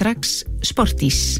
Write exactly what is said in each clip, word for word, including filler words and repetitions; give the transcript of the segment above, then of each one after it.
strax Sportís.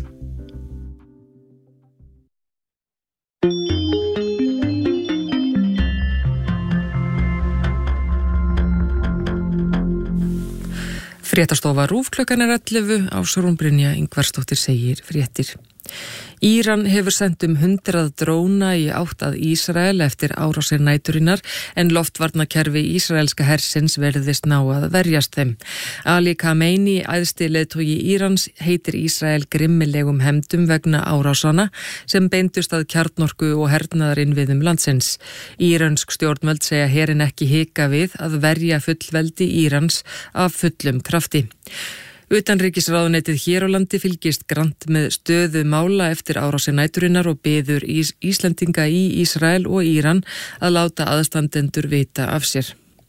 Fréttastofa RÚV klukkan er ellefu, Ásrún Brynja Ingvarsdóttir segir fréttir. Íran hefur sendt um hundrað dróna í átt að Ísrael eftir árásir næturinnar en loftvarnakerfi ísraelska hersins verðist ná að verjast þeim. Ali Khamenei, æðsti leiðtogi Írans, heitir Ísrael grimmilegum hefndum vegna árásana sem beindust að kjarnorku og hernaðarinnviðum landsins. Írönsk stjórnvöld segja herinn ekki hika við að verja fullveldi Írans af fullum krafti. Utanríkisráðuneytið hér á landi fylgist grannt með stöðu mála eftir árásir næturinnar og biður Ís- Íslendinga í Ísrael og Íran að láta aðstandendur vita af sér.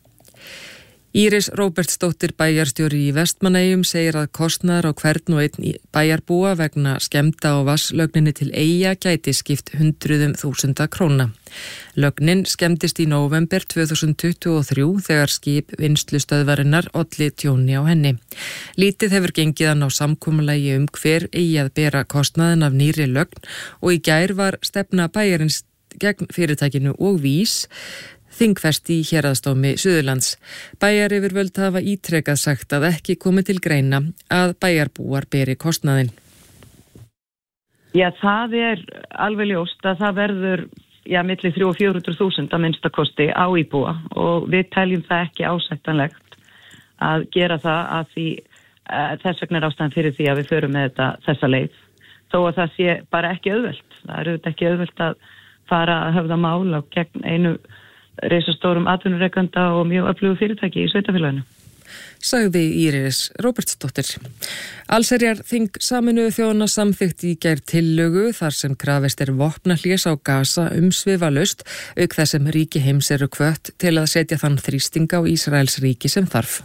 Íris Róbertsdóttir bæjarstjóri í Vestmannaeyjum segir að kostnaður á hvern og einn bæjarbúa vegna skemmda á vatnslögninni til Eyja gæti skipt hundruðum þúsunda króna. Lögnin skemmdist í nóvember tvö þúsund tuttugu og þrjú þegar skip vinnslustöðvarinnar olli tjóni á henni. Lítið hefur gengið að ná samkomulagi um hver eigi að bera kostnaðin af nýrri lögn og í gær var stefna bæjarins gegn fyrirtækinu og vís þingfest í héraðsdómi Suðurlands. Bæjaryfirvöld hafa ítrekað sagt að ekki komi til greina að bæjarbúar beri kostnaðinn. Já, það er alveg ljóst að það verður já, milli þrjú og fjögur hundruð þúsund að minnstakosti á íbúa og við teljum það ekki ásættanlegt að gera það að því uh, þess vegna er ástæðan fyrir því að við förum með þetta þessa leið. Þó að það sé bara ekki auðvelt. Það er auðvitað ekki auðvelt að fara að höfða mál á gegn einu risastórum atvinnurekanda og mjög öflugu fyrirtæki í sveitarfélaginu. Sagði Íris Róbertsdóttir. Allsherjar þing Sameinuðu þjóðanna samþykkti í gær tillögu þar sem krafist er vopnahlés á Gaza umsvifalaust auk þess sem ríki heims eru hvött til að setja þann þrýsting á Ísraels ríki sem þarf.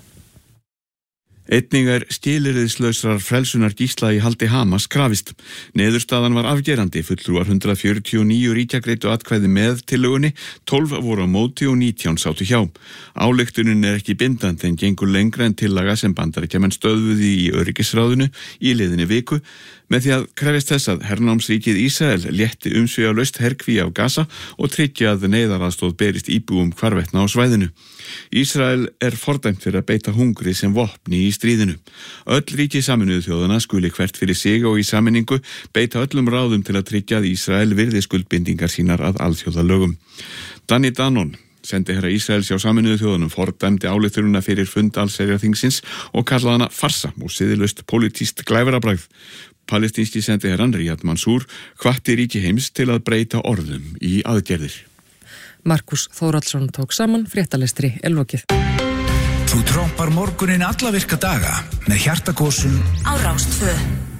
Einnig er skilyrðislausrar frelsunar gísla í haldi Hamas krafist. Niðurstaðan var afgerandi, fulltrúar hundrað fjörutíu og níu ríkja greiddu atkvæði með tillögunni, tólf voru á móti og nítján sátu hjá. Ályktunin er ekki bindandi en gengur lengra en tillaga sem Bandaríkjamenn stöðvuðu í öryggisráðinu í liðinni viku með því að krefist þess að hernámsríkið Ísrael létti umsvifalaust herkví af Gaza og tryggja að neyðaraðstoð berist íbúum hvarvetna á svæðinu. Ísrael er fordæmt fyrir að beita hungri sem vopni í stríðinu. Öll ríki Sameinuðu þjóðanna skuli hvert fyrir sig og í sameiningu beita öllum ráðum til að tryggja að Ísrael virði skuldbindingar sínar að alþjóðalögum. Danny Danon, sendiherra Ísraels hjá Sameinuðu þjóðunum, fordæmdi ályktunina fyrir fund allsherjarþingsins og kallaði hana farsa og siðlaust pólitískt glæfrabragð. Palestínski sendiherrann Riyad Mansour hvatti ríki heims til að breyta orðum í aðgerðir. Markus Þórhallsson tók saman, fréttalestri er lokið. Þú trompar morgunin alla virka daga með hjartakosum á Rás tvö.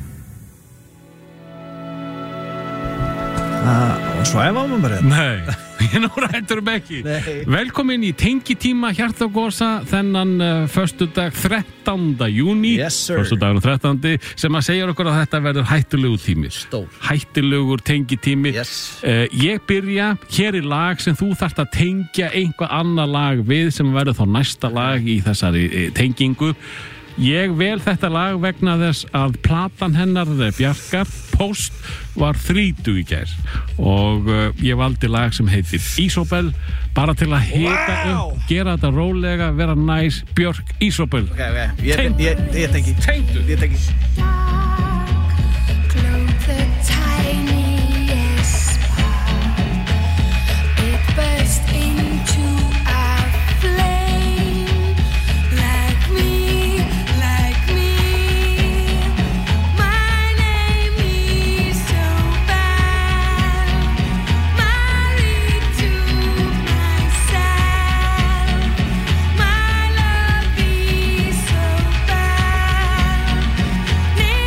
Og svæfa maður bara. Nei, ég nú rættur um ekki. Nei. Velkomin í tengitíma hjartagosa þennan uh, föstudag þrettánda júní. Yes, sir. Föstudagur þrettándi sem að segja okkur að þetta verður hættulegur tími. Stór. Hættulegur tengitími. Yes. Uh, ég byrja hér í lag sem þú þarft að tengja einhvað annað lag við sem verður þá næsta lag í þessari uh, tengingu. Ég vel þetta lag vegna þess að platan hennar Bjarkar Post var þrítug í gær og uh, ég valdi lag sem heitir Ísabel bara til að hita wow. upp, gera þetta rólega, vera næs. Björk, Ísabel. Ok, ok, ég, ég, ég, ég tengi. Tengdu. Ég tengi. My love be so bad.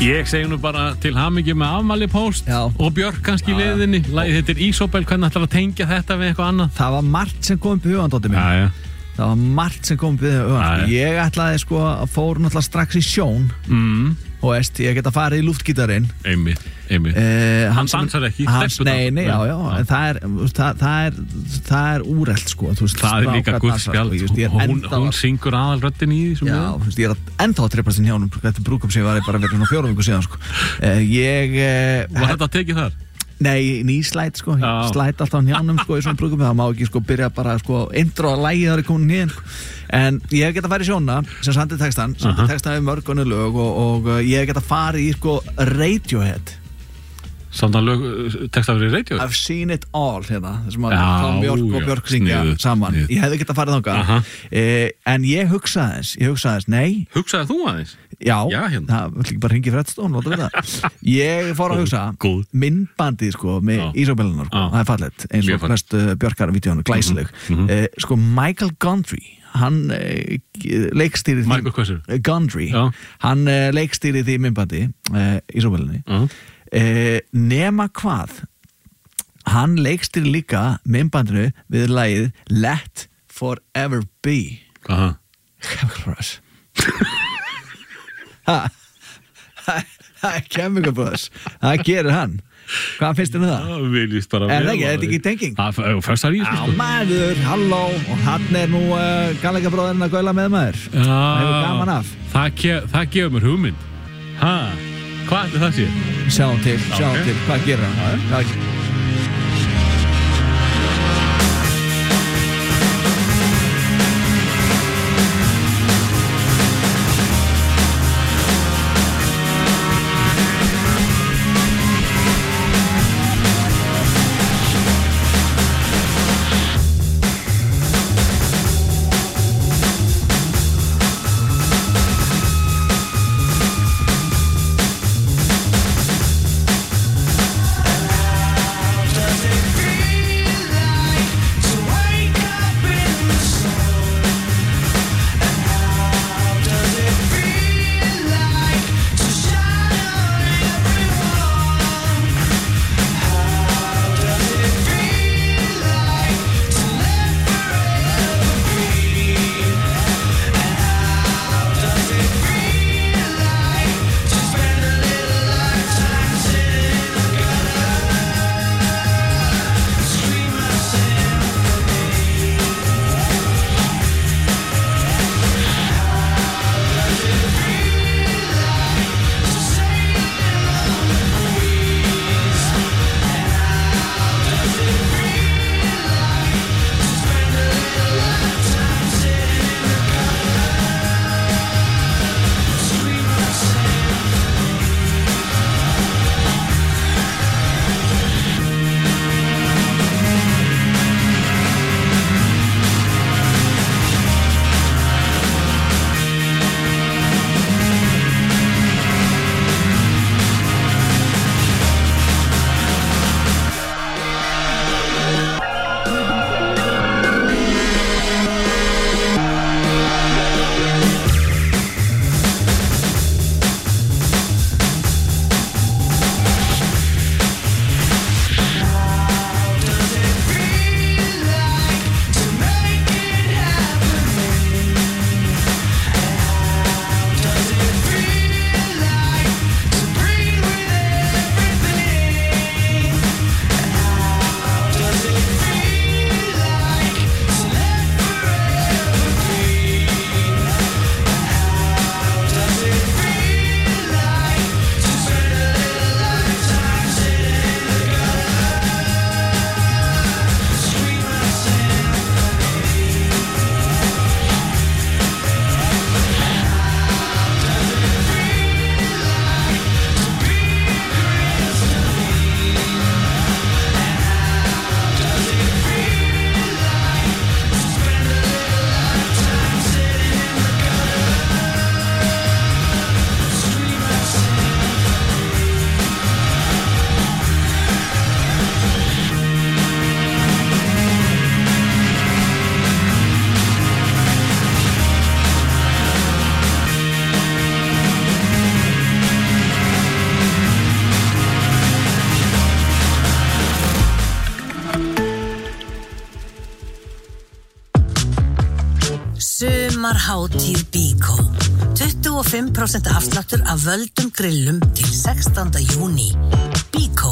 Ég segi nú bara til hamingju með afmæli post Já. og Björk kannski í leiðinni. Lagið heitir Ísóbel, hvernig ætlar að tengja þetta við eitthvað annað? Það var margt sem kom upp í hugan, dóttir mín. Já, já. Það var margt sem kom upp í hugan. Já, já. Ég ætlaði sko að fór náttúrulega strax í sjón Mm, og veist, ég geta farið í luftgítarinn. einmitt, einmitt. Uh, Hann dansar ekki, hans, stelpur Nei, dansa. nei, já, já, Já. en það er, það, það er, það er úrelt sko, þú veist, Það er líka strákar dansa, guðspjald. sko, ég veist, ég er Hún, ennþá- hún syngur aðalröddin í því sem Já, þú veist, ég er að- ennþá að trippast inn hjá honum, þetta brúkup sem ég var í bara verið svona fjórum viku síðan sko. uh, Ég, uh, Var þetta að tekið þar? nei, ný slæt sko, Já. ég slæt alltaf hann hjá honum sko í svona brúkup, það má ekki sko byrja bara sko, intro að lægi þar í komin nýðin sko. En ég geta farið í sjóna, sem sandi textan, sandi Aha. textan við mörgunni lög og, og uh, ég geta farið í sko Radiohead. Samt að lög, texta fyrir radio? I've seen it all hérna, þessum að Já, Tom Björk og já, Björk syngja sniðugt, saman. sniðugt. Ég hefði getað farið þangað, Aha. eh, en ég hugsaði þess, ég hugsaði þess, nei, Hugsaði þú aðeins? já, Já, hérna. það vil ekki bara hringi Fredstone, láta við það. Ég fór að hugsa, Góð. myndbandið sko, með Já. Ísóbelunar, sko, Já. það er fallet, eins Mjög og fallegt. flest uh, Björkar-vídeónu, glæsileg. Mhm. eh, sko, Michael Gondry, hann eh, leikstýrið Michael Quasser. því, Gondry, Já. hann eh, leikstýrið því myndbandi, eh, Ísóbelunni. Uh-huh. Eh, nema hvað hann leikstýri líka myndbandinu við lagið Let Forever Be Aha. Chemical Brothers Ha, ha, ha, Chemical Brothers það gerir hann, hvað finnst þér um það? Það viljist bara Er það vel ekki, á er þetta því. ekki tenging? Það er fyrst að ríða Já maður, halló og hann er nú uh, kannleikabróðurinn að gaula með maður það hefur gaman af Það, ge það gefur mér hugmynd. Ha, hvað ætli það sé? sjáum til, sjáum Ok. til, hvað gerir hann? Já, Sumarhátíð Bíkó. tuttugu og fimm prósent afsláttur af völdum grillum til sextánda júní. Bíkó.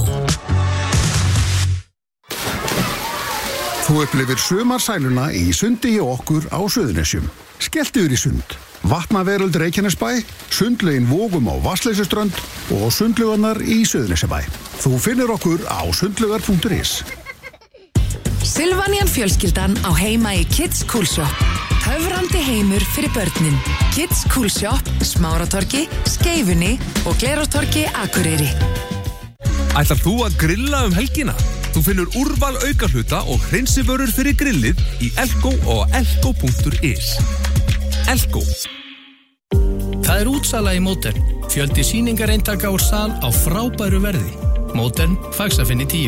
Þú upplifir sumarsæluna í sundi hjá okkur á Suðurnesjum. Skelltu þér í sund. Vatnaveröld Reykjanesbæ, sundlaugin Vogum á Vatnsleysuströnd og sundlaugarnar í Suðurnesjabæ. Þú finnur okkur á sundlaugar punktur is. Silvanjan fjölskyldan á heima í Kids Cool Shop. Höfrandi heimur fyrir börnin. Kids Cool Shop, Smáratorgi, Skeifunni og Glerártorgi Akureyri. Ætlar þú að grilla um helgina? Þú finnur úrval aukahluta og hreinsivörur fyrir grillið í Elko og elko punktur is. Elko. Það er útsala í Mótern. Fjöldi sýningareintaka úr sal á frábæru verði. Mótern, Faxafinni tíu.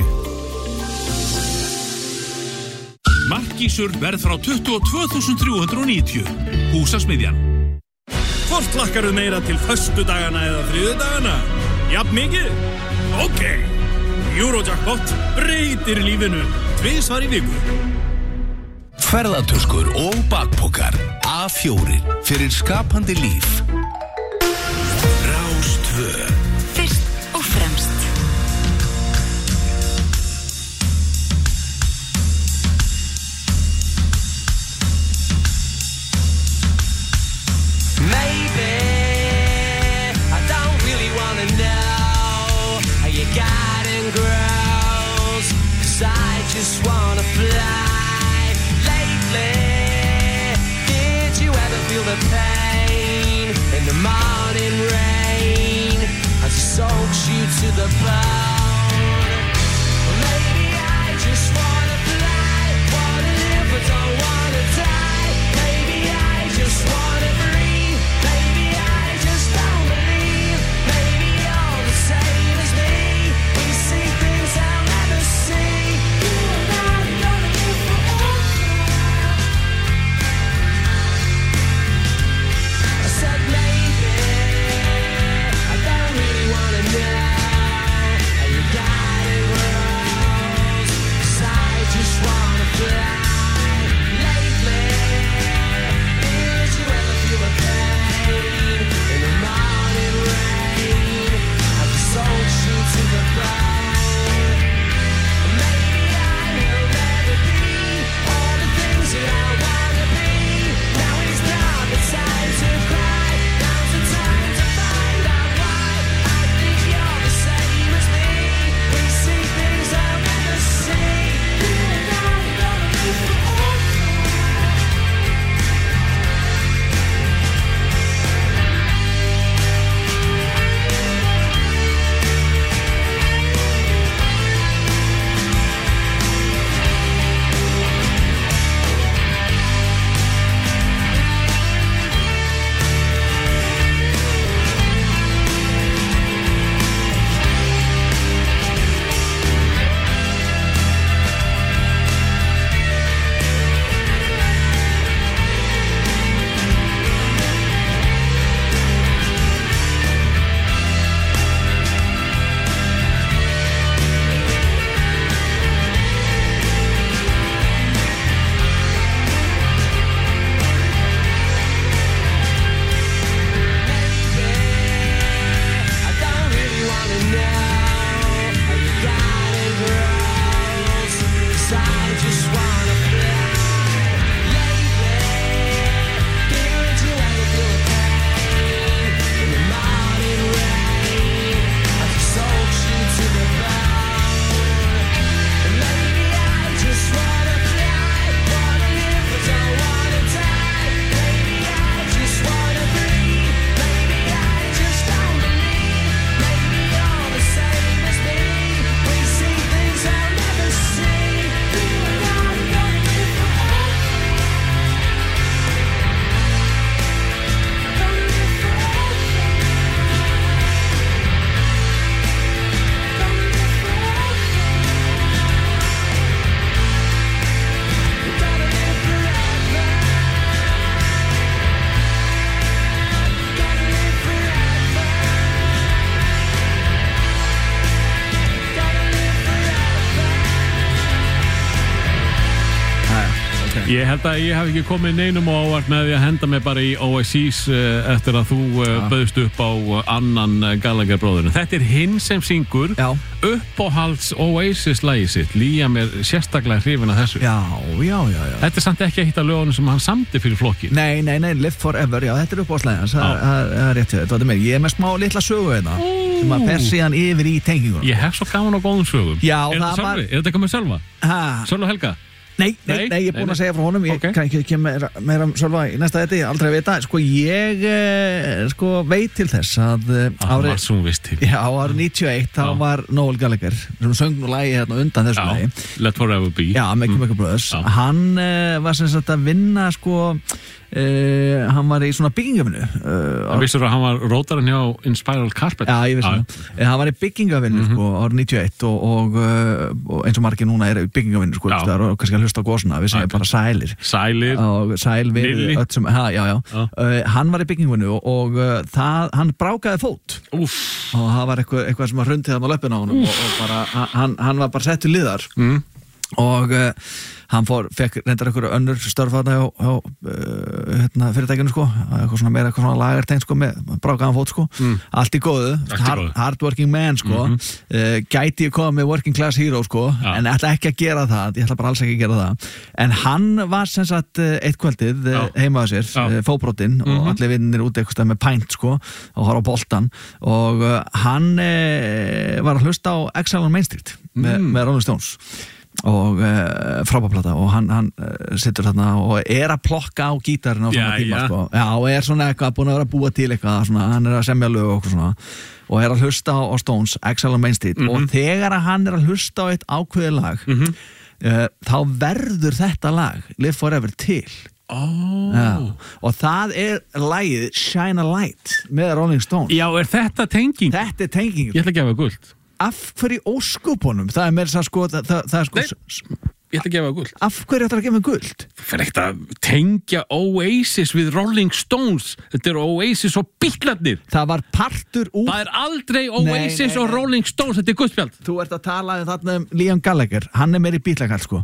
Markísur verð frá tuttugu og tvö þúsund þrjú hundruð og níutíu. Húsasmiðjan. Hvort lakkaru meira til föstudagana eða þriðjudagana? Jafn mikið? Ok. Eurojackpot breytir lífinu. Tvisvar í viku. Ferðatöskur og bakpokar A fjórir fyrir skapandi líf. Rás tvö. Fyrst og fremst. Maybe I don't really wanna know how you got and grows, 'cause I just wanna fly. Lately, did you ever feel the pain in the morning rain as it soaks you to the bone? Well, maybe I just wanna fly, wanna live but don't wanna die. Maybe I just wanna breathe. Maybe I just don't believe. Maybe you're the same as me. We see things I'll never see. You and I are gonna live forever. I said maybe I don't really wanna know how ok. Ég held að ég hef ekki komið neinum á óvart með því að henda mig bara í Oasis uh, eftir að þú uh, bauðst upp á uh, annan uh, Gallagher bróðurinn. Þetta er hinn sem syngur uppáhalds Oasis lagi sitt. Liam er sérstaklega hrifin af þessu. Já, já, já, já. Þetta er samt ekki eitt af lögunum sem hann samdi fyrir flokkin. Nei, nei, nei, Live Forever, já, þetta er uppáhaldslægin hans, það er rétt, þetta er mér. Ég er með smá litla sögu hérna, sem að fer síðan yfir í tengingunum. Ég hef svo gaman á góðum sögum. Já, er það var... Er þetta eitthvað með Sölva? Ha? Sölva Helga? Nei, nei, nei, ég er búinn að segja frá honum, ég okay. kann ekki ekki meira, meira um Sölva í næsta þetta, ég aldrei að vita, sko ég eh, sko veit til þess að ah, árið, var svo vist til. Já, árið níutíu og eitt, þá var Noel Gallagher, sem söng nú lagi hérna undan þessu lagi. Let Forever Be. Já, Make Make Brothers. Já. Hann eh, var sem sagt að vinna, sko, Uh, hann var í svona byggingavinnu uh, Það vissur að hann var rótarinn hjá Inspiral Carpet. Já, ég vissi það. uh, Hann var í byggingavinnu mm -hmm. sko, árið níutíu og eitt og, og, uh, og eins og margir núna er í byggingavinnu sko, og kannski að hlusta á gósuna, við segjum bara sælir Sælir og sæl við öll sem, ha, já, já. Uh, Hann var í byggingavinnu og, og uh, það, hann brákaði fót. Úff. Og það var eitthvað, eitthvað sem var hrundið hann á löppina á honum og, og bara, hann, hann var bara settur liðar mm. og uh, hann fór, fekk reyndar einhverju önnur störf þarna hjá, hjá uh, hérna, fyrirtækinu sko, eitthvað svona meira eitthvað svona lagartegn sko, með brákaðan fót sko mm. allt í góðu, hard, hardworking man sko, mm -hmm. uh, gæti ég koma með working class hero sko, ja. En ætla ekki að gera það, ég ætla bara alls ekki að gera það en hann var sem sagt eitt kvöldið ja. heima á sér, ja. fóbrotinn mm -hmm. og allir vinnir út eitthvað með pænt sko og horfa á boltan og uh, hann uh, var að hlusta á Exile on Main Street mm. með, með Rolling Stones og uh, frábærplata og hann, hann uh, situr þarna og er að plokka á gítarinn á svona já, tíma já. sko. Já, og er svona eitthvað búin að vera að búa til eitthvað svona, hann er að semja lög og svona og er að hlusta á, á Stones, Exile on Main Street mm -hmm. og þegar hann er að hlusta á eitt ákveðið lag mm -hmm. uh, þá verður þetta lag Live Forever til. Oh. Já, og það er lagið Shine a Light með Rolling Stones. Já, er þetta tenging? Þetta er tenging. Ég ætla að gefa guld. Af hverju óskupunum? Það er meira svo sko það, það, það er sko Nei, ég ætla að gefa guld. Af hverju ætla að gefa guld? Það fyrir ekkert að tengja Oasis við Rolling Stones. Þetta er Oasis og Beatlarnir. Það var partur úr Það er aldrei Oasis nei, nei, og Rolling Stones. Þetta er guldspjald. Þú ert að tala um þarna um Liam Gallagher. Hann er meira í Beatlakall sko.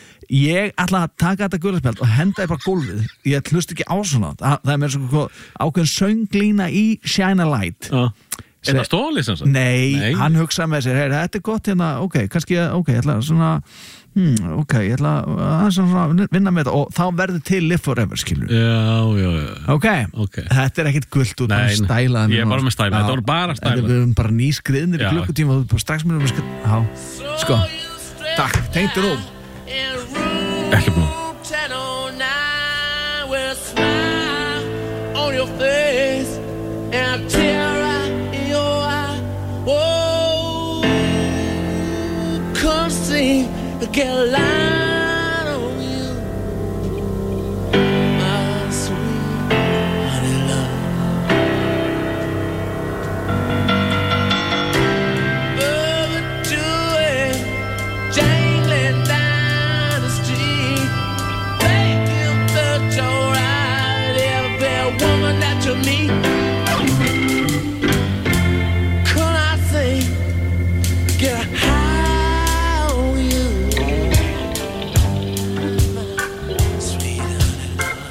Ég ætla að taka þetta guldspjald og henda þið bara gólfið. Ég hlust ekki á svona. Það, það er meira svo ákveðin sönglína í Shine a Light. Já. Er það stólið sem sagt? Nei, Nei, hann hugsaði með sér, hey, þetta er gott hérna, ok, kannski, ok, ég ætla svona, hmm, ok, ég ætla að svona, vinna með þetta og þá verður til Live Forever, skilur. Já, já, já. Ok, okay. Þetta er ekkit guld út af stælaðan. Ég er bara með stælaðan, þetta voru bara stælaðan. Við erum bara nýskriðnir í klukkutíma og þú er bara strax með um að skrið. Já, sko, takk, tengdu nú. Ekki búin. Whoa, come see, get a line on you, my sweet honey love. Overdoing, jangling down the street, making the alright every woman that you meet. Get high on you, my sweet honey love.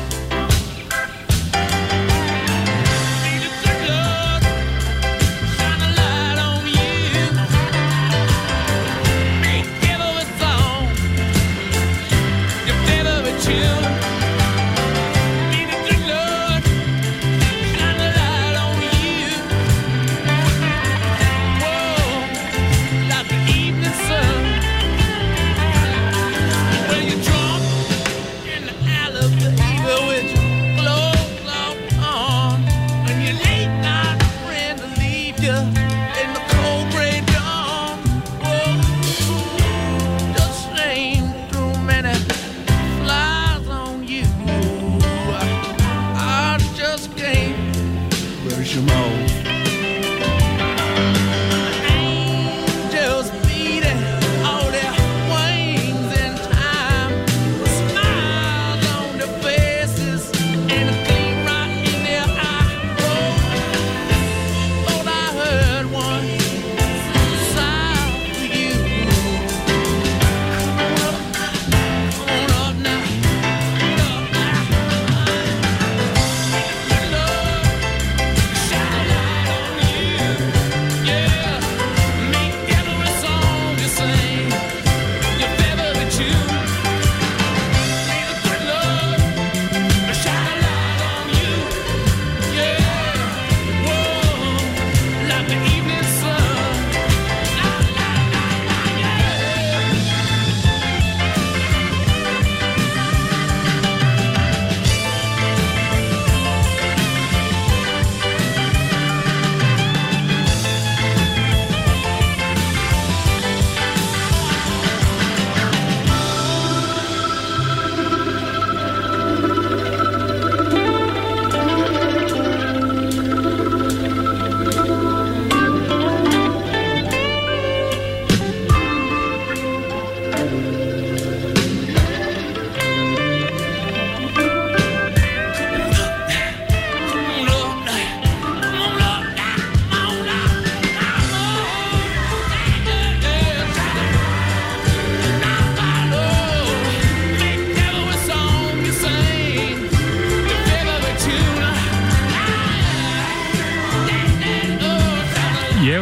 Need a good love, shine a light on you. Make every song your favorite tune. Need a good love, shine a light on you.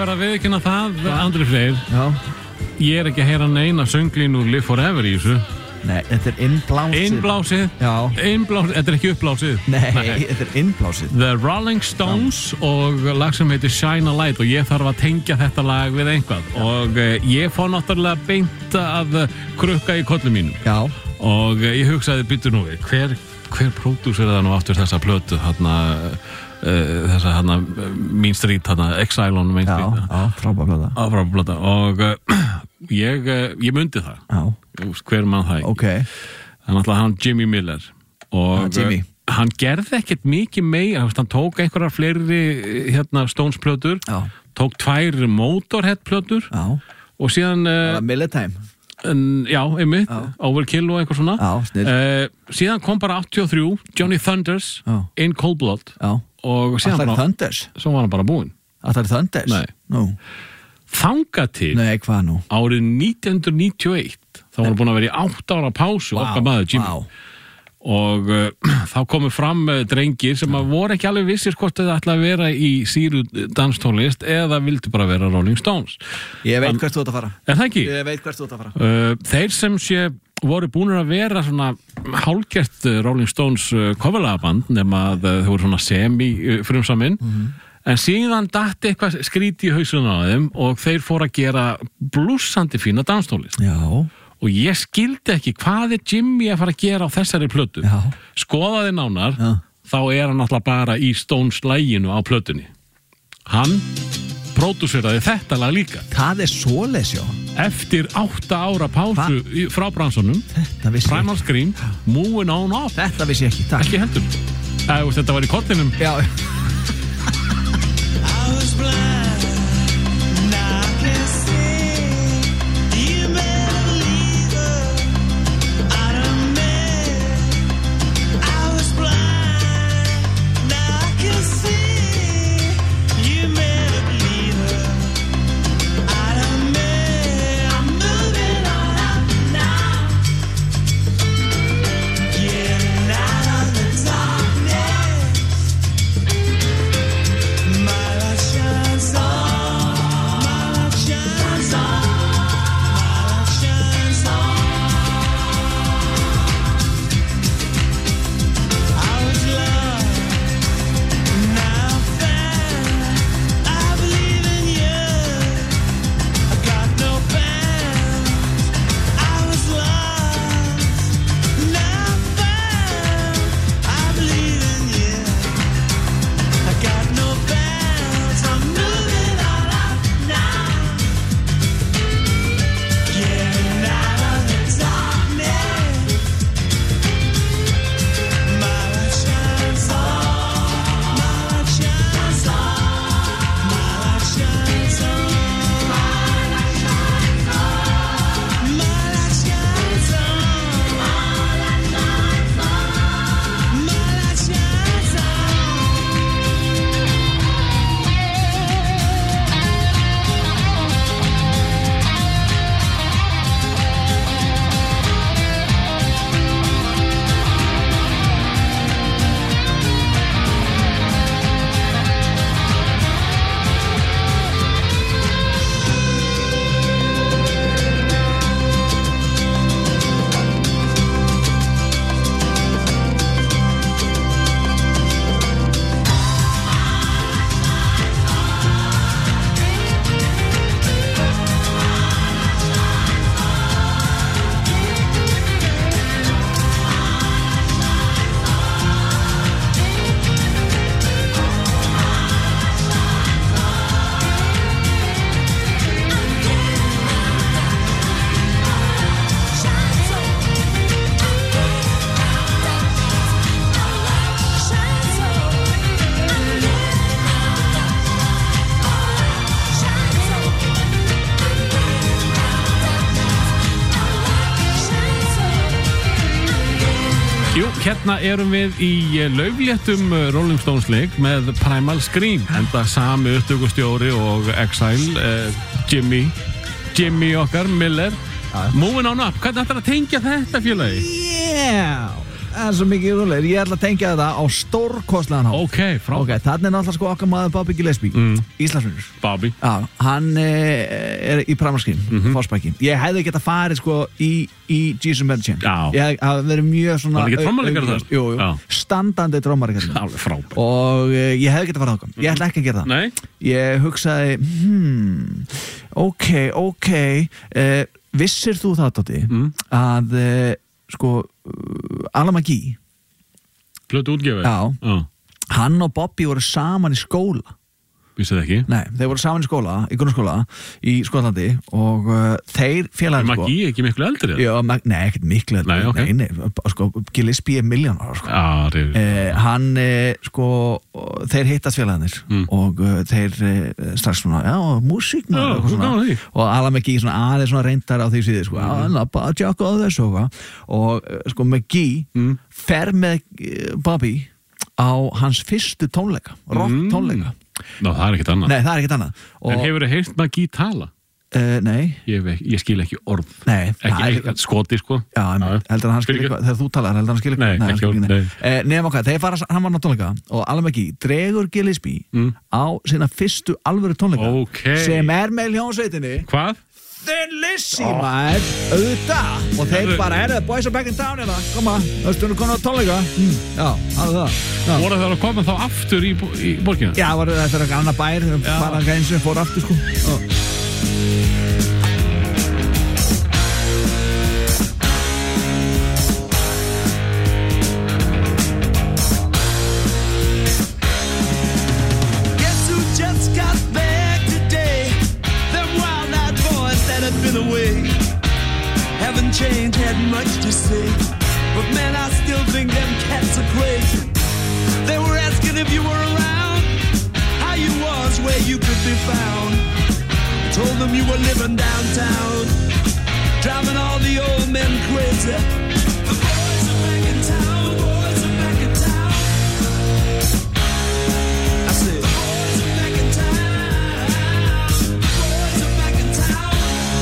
verð að viðurkenna það, Andri Freyr. Já. Ég er ekki að heyra neina sönglín úr Live Forever í þessu. Nei, þetta er innblásið. Innblásið? Já. Innblásið, þetta er ekki uppblásið. Nei, Nei, þetta er innblásið. The Rolling Stones Já. Og lag sem heitir Shine a Light og ég þarf að tengja þetta lag við einhvað. Já. Og uh, ég fór náttúrulega beint að krukka í kollu mínum. Já. Og uh, ég hugsaði, býttu nú, hver, hver pródúsir það nú aftur þessa plötu, hérna... Uh, þessa hérna Mean Street hérna, Exile on Main Street já, já, frábærplata á frábærplata og uh, ég, uh, ég myndi það já. Hver mann það ekki okay. Þannig að hann Jimmy Miller og ja, Jimmy. Uh, hann gerði ekkert mikið meira hann tók einhverjar fleiri hérna Stones plötur já. Tók tvær Motorhead plötur já. Og síðan uh, Miller Time En, já, einmitt, já. Overkill og eitthvað svona já, uh, síðan kom bara áttatíu og þrjú Johnny Thunders já. In Cold Blood já. Og síðan bara Thunders? Svo var hann bara búinn Það er Thunders? Nei no. Þangað til Nei, hvað nú? Árið nítján hundruð níutíu og eitt þá var hann búinn að vera í átta ára pásu wow. Okkar maður Jimmy wow. Og uh, þá komu fram uh, drengir sem að voru ekki alveg vissir hvort þau ætla að vera í síru danstónlist eða vildu bara vera Rolling Stones Ég veit hvert þú ert að fara Er það ekki? Ég veit hvert þú ert að fara uh, Þeir sem sé voru búin að vera svona hálfgert Rolling Stones uh, coverlagaband nema að uh, þau voru svona semi-frumsaminn uh, mm-hmm. En síðan datt eitthvað skríti í hausuna á þeim og þeir fóru að gera blússandi fína danstónlist Já Og ég skildi ekki hvað er Jimmy að fara að gera á þessari plötu. Já. Skoðaði nánar, Já. Þá er hann alltaf bara í Stones-læginu á plötunni. Hann pródúseraði þetta lag líka. Það er svoleiðis, já. Eftir átta ára pásu í, frá bransanum, Primal Scream, Moving On Up. Þetta vissi ég ekki, takk. Ekki heldur. Æ, þetta var í kollinum. Já. Hérna erum við í laufléttum Rolling Stones leik með Primal Scream enda sami upptökustjóri og Exile eh, Jimmy Jimmy okkar, Miller ja. Moving On Up, hvernig ætlar að tengja þetta félagi? Yeah, er svo mikið rúleir. Ég ætla að tengja þetta á stórkostlegan hátt. Ok, frá. Ok, þannig er náttúrulega sko okkar maður Bobby Gillespie, mm. Íslandsvinnur. Bobby. Já, hann er í Pramaskrim, mm-hmm. Fossbæki. Ég hefði getað farið sko í, í Jesus Medicine. Já. Ég hefði verið mjög svona... Var ekki trommaríkar það? Jú, jú. Já. Standandi trommaríkar. Alveg frábært. Og uh, ég hefði getað farið ákvæm. Ég ætla ekki að gera það. Nei. Ég hugsaði, hmm, ok, ok, uh, vissir þú það, Dótti, mm. að, uh, sko, uh, Alla Magí, Plötu útgefið? Já, Já. Hann og Bobby voru saman í skóla. Vissi það ekki? Nei, þeir voru saman í skóla, í grunnskóla í Skotlandi og uh, þeir félagar sko. Magí ekki miklu eldri? Já, nei, ekkert miklu eldri. Nei, ok. Nei, nei, sko, Gillespie er miljón ára, sko. Já, reyður. Eh, hann, eh, sko, þeir hittast félagarnir mm. og uh, þeir eh, strax svona, já, músík Já, og svona. Já, og Alla Magí svona aðeins svona reyndar á því síði, sko, mm. að lappa að tjaka á þessu og hvað. Og uh, sko, Magí mm. fer með uh, Bobby á hans fyrstu tónleika, rock tónleika. Ná, það er ekkert annað. Nei, það er ekkert annað. Og, en hefur þið heyrt Magí tala? Uh, nei. Ég, ég skil ekki orð. Nei. Ekki, er, ekki skoti, sko. Já, en heldur hann skil eitthvað, þegar þú talar, heldur hann skil eitthvað. Nei, ekki orð, nei. Uh, Nefnum okkar, þegar fara, hann var náttúrulega og Alla Magí dregur Gillespie mm. á sína fyrstu alvöru tónleika okay. sem er með hljómsveitinni. Hvað? Thin Lizzy, oh. maður, auðvitað. Og þeir Heru. bara, er það boys are back in town hérna, koma, þú veist, þú erum komin á tónleika. Mm. Já, það er það. Já. Voru þeir að koma þá aftur í, í borgina? Já, voru þetta er eitthvað annað bær, bara eins og fór aftur, sko. Já. Change had much to say, but man, I still think them cats are crazy. They were asking if you were around, how you was, where you could be found. I told them you were living downtown, driving all the old men crazy. The boys are back in town, the boys are back in town. I said, the boys are back in town, the boys are back in town.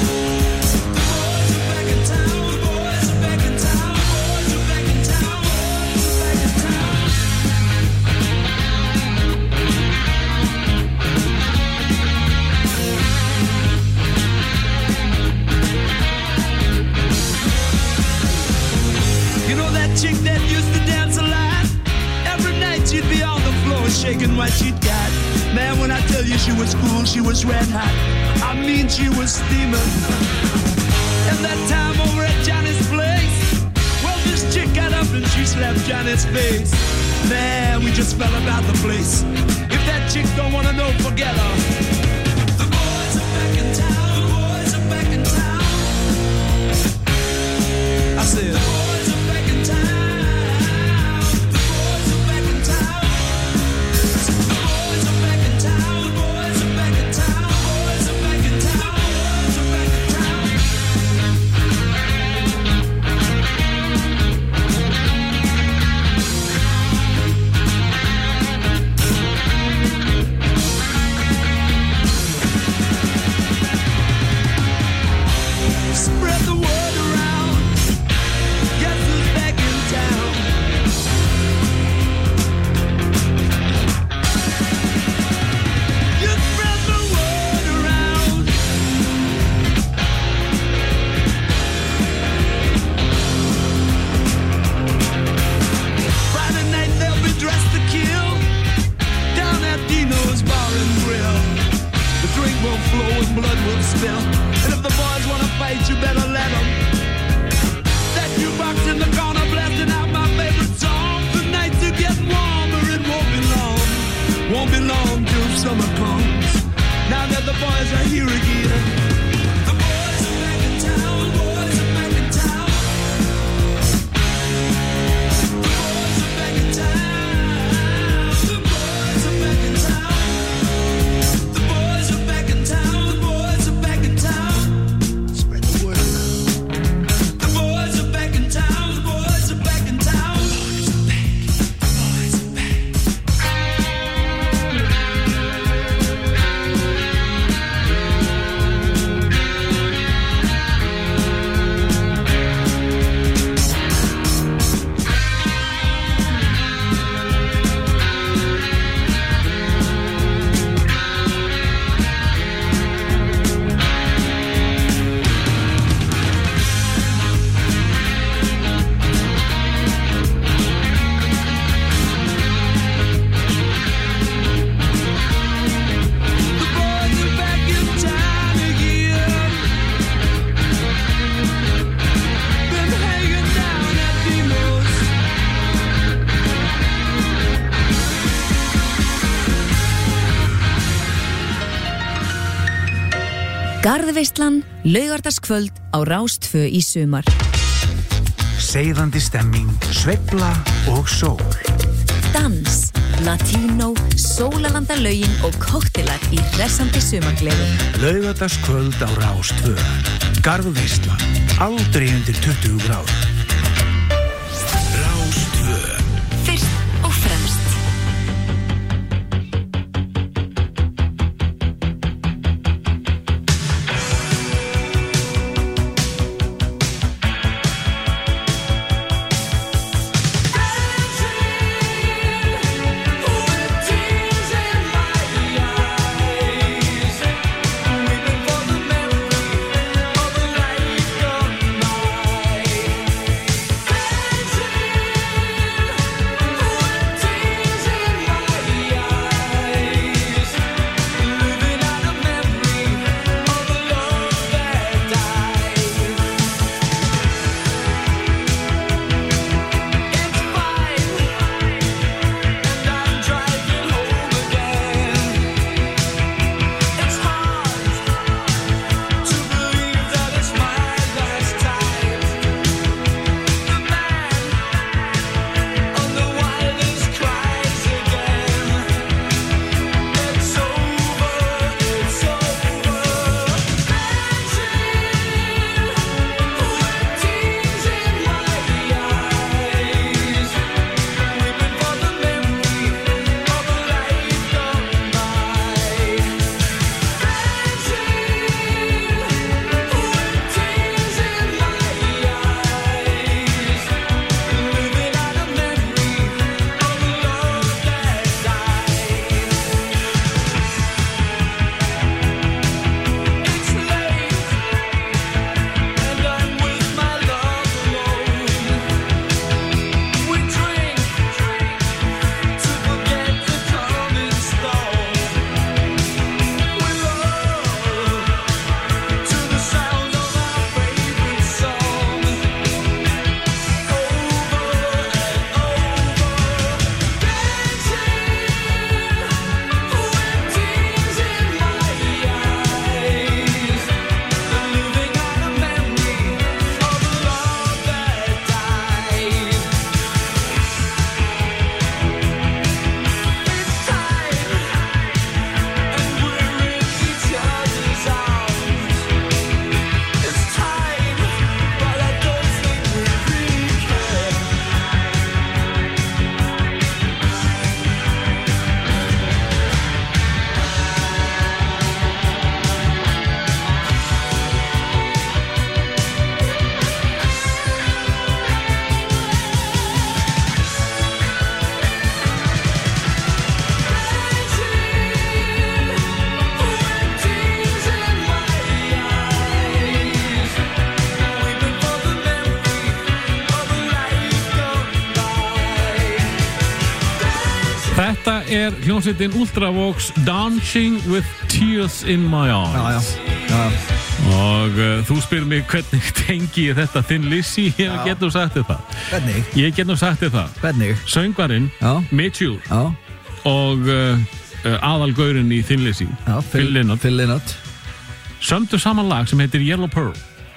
Chick that used to dance a lot. Every night she'd be on the floor shaking what she'd got. Man, when I tell you she was cool, she was red hot. I mean, she was steaming. And that time over at Johnny's place, well, this chick got up and she slapped Johnny's face. Man, we just fell about the place. If that chick don't wanna know, forget her. The boys are back in town, the boys are back in town. I said, the boys are back in town. Garðveislan, laugardagskvöld á Rás tvö í sumar. Seiðandi stemming, sveifla og sól. Dans, latínó, sólalandalögin og kóktelar í hressandi sumargleði. Laugardagskvöld á Rás tvö. Garðveislan, aldrei undir tuttugu gráður. Rás tvö. Fyrst og fremst. Þetta er hljómsveitin Ultravox, Dancing with Tears in My Eyes. Já, já, já. Og uh, þú spyrir mig hvernig tengi ég þetta Thin Lizzy, ég Já. get nú sagt þér það. Hvernig? Ég get nú sagt þér það. Hvernig? Söngvarinn, Mature Já. og uh, uh, aðalgaurinn í Thin Lizzy, Já, Phil Lynott. Phil Lynott. Sömdu saman lag sem heitir Yellow Pearl.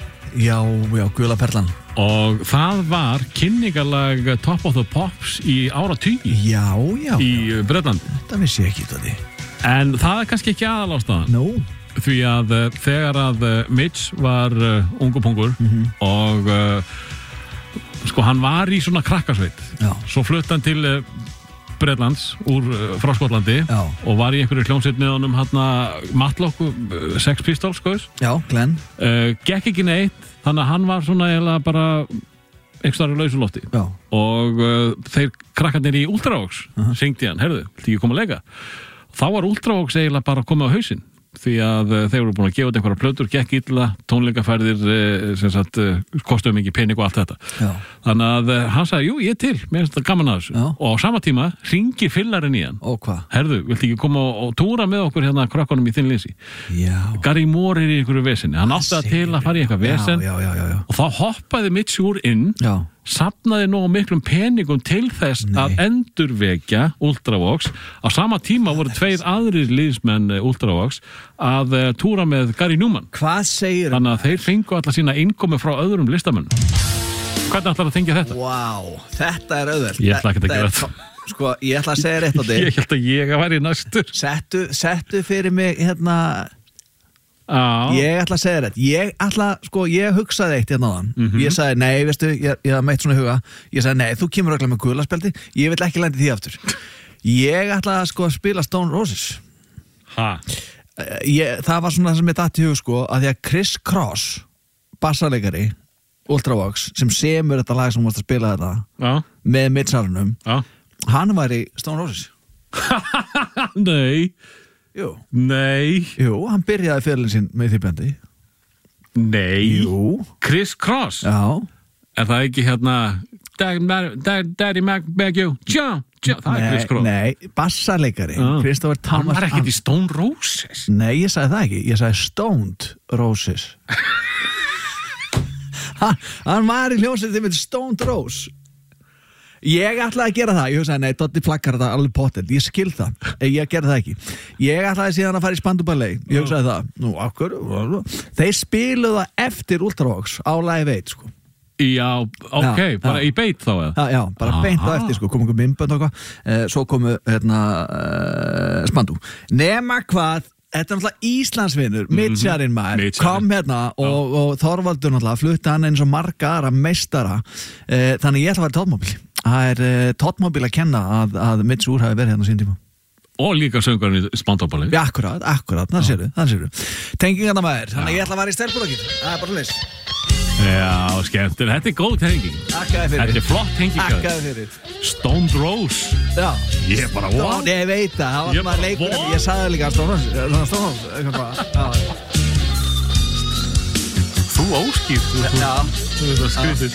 Já, já, Gula perlan. Og það var kynningarlag Top of the Pops í áratugi. Já, já. Í Bretlandi. Þetta vissi ég ekki þetta. En það er kannski ekki aðalástaðan. Nú? Því að uh, þegar að uh, Mitch var uh, ungupungur Mhm. og uh, sko hann var í svona krakkasveit. Já. Svo flutt hann til uh, Bretlands úr uh, frá Skotlandi. Já. Og var í einhverju hljómsveit með honum hérna Matlock, uh, Sex Pistols, skoðis. Já, Glenn. Uh, gekk ekki neitt, þannig að hann var svona eiginlega bara einhvers staðar í lausu lofti. Já. Og uh, þeir krakkarnir í Ultravox uh-huh. syngdi hann, herðu, viltu ekki koma að leika? Þá var Ultravox eiginlega bara komið á hausinn. Því að uh, þeir voru búin að gefa út einhverja plötur, gekk illa, tónleikaferðir, uh, sem sagt, uh, kostuðu mikið pening og allt þetta. Já. Þannig að uh, hann sagði, jú, ég er til, mér finnst þetta gaman að þessu. Já. Og á sama tíma hringir fillarinn í hann. Og hvað? Herðu, viltu ekki koma og, og túra með okkur hérna krökkunum í Thin Lizzy? Já. Gary Moore er í einhverju vesinni. Hann átti að til að fara í eitthvað vesen. Já, já, já, já. Og þá hoppaði Mitch úr inn Já. safnaði nógu miklum peningum til þess Nei. Að endurvekja Ultravox. Á sama tíma voru tveir aðrir liðsmenn Ultravox að uh, túra með Gary Newman. Hvað segir það? Þannig að þeir fengu alla sína innkomi frá öðrum listamönnum. Hvernig ætlar að tengja þetta? Vá, wow, þetta er auðvelt. Ég ætla ekki að gera þetta. Sko, ég ætla að segja rétt á þig. Ég held að ég að væri næstur. Settu, settu fyrir mig, hérna... Á. Ég ætla að segja rétt. Ég ætla, sko, ég hugsaði eitt hérna á þann. Mm -hmm. Ég sagði, nei, veistu, ég, ég hafði meitt svona huga. Ég sagði, nei, þú kemur örugglega með gulaspjaldi. Ég vil ekki lendi því aftur. Ég ætla að, sko, spila Stone Roses. Ha? Ég, það var svona það sem ég datt í hug, sko, að því að Chris Cross, bassaleikari, Ultravox, sem semur þetta lag sem varst að spila þetta Já. Með Midsalunum, hann var í Stone Roses. Nei. Jú. Nei. Jú, hann byrjaði fyrirlin sinn með því bandi. Nei. Jú. Chris Cross? Já. Er það ekki hérna Daddy, Daddy McBaggy Jump, jump, það er Chris Cross. Nei, bassaleikari uh. Christopher Thomas. Hann var ekkert í Stone Roses. Nei, ég sagði það ekki, ég sagði Stoned Roses. hann, hann var í hljómsveitinni með Stoned Rose. Ég ætlaði að gera það, ég hugsaði, nei, Doddi flakkar þetta alveg pottet, ég skil það, ég gerði það ekki. Ég ætlaði síðan að fara í Spanduballei, ég hugsaði það, nú, okkur, þeir spiluðu það eftir Ultravox á Live eight, sko. Já, ok, já, bara já. Í beit þá eða? Já, já, bara Aha. Beint á eftir, sko, kom einhver mymbönd og hvað, eh, svo komu, hérna, uh, Spandu. Nema hvað, þetta er náttúrulega Íslandsvinur, mm-hmm. Midjarinn maður, kom hérna og, og Þorvaldur náttúrulega, flutti hann eins og marga aðra meistara, eh, þannig ég ætla að vera tóttmóbíl. Það er uh, tóttmóbíl að kenna að, að Mitch Úr hafi verið hérna á sín tíma. Og líka söngarinn í Spanduballei. Já, akkurat, akkurat, þannig séru, þannig séru. Tengingarna maður, þannig ég ætla að vera í stelpulokið, það er bara leys. Já, skemmtir, þetta er góð tenging. Akkaði fyrir. Þetta er flott tenging. Akkaði fyrir. Stoned Rose. Já. Ég er bara, what? Ég veit það, það var svona leikur, ég sagði líka Stoned Rose, Stoned Rose, Þú óskýrt. Já. Þú veist það skrítið.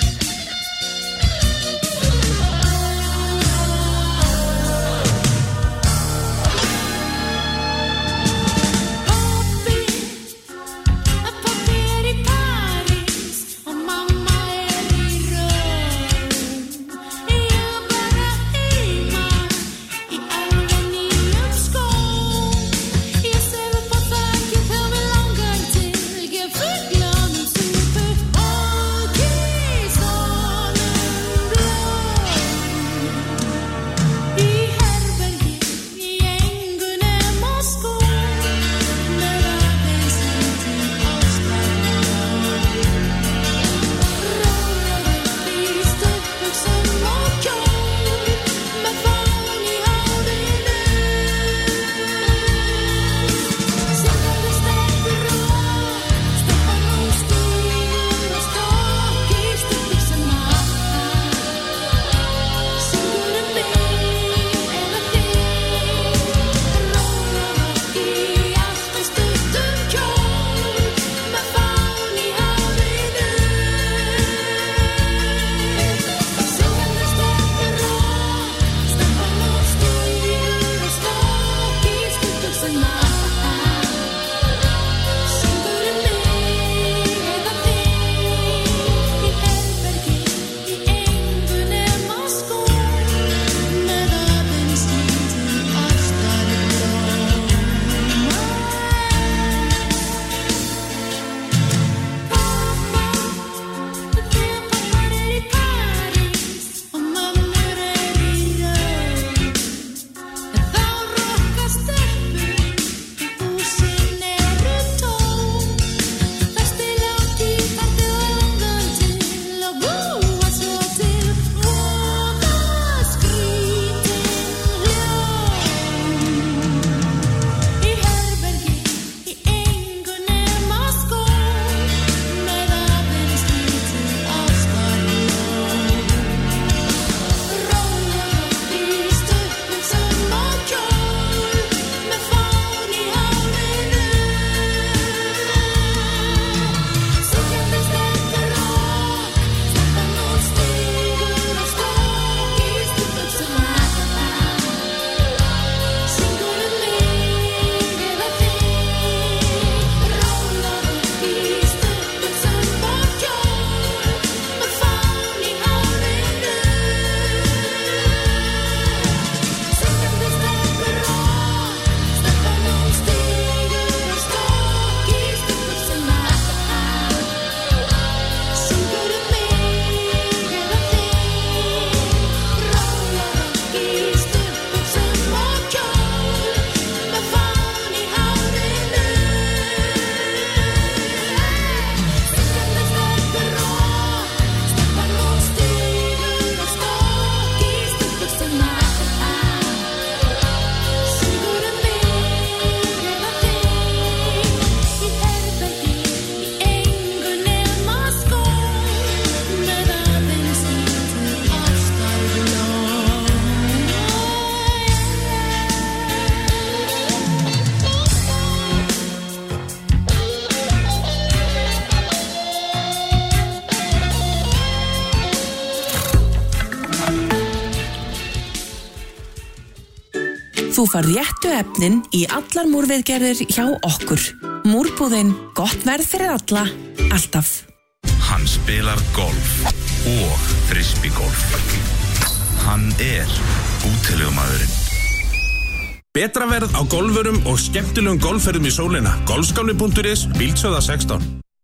Þú fær réttu efnin í allar múrviðgerðir hjá okkur. Múrbúðin, gott verð fyrir alla, alltaf. Hann spilar golf og frisbeegolf. Hann er útilegumaðurinn. Betra verð á golfurum og skemmtilegum golfferðum í sólina. golfskáli punktur is, Bíldsöða sextán.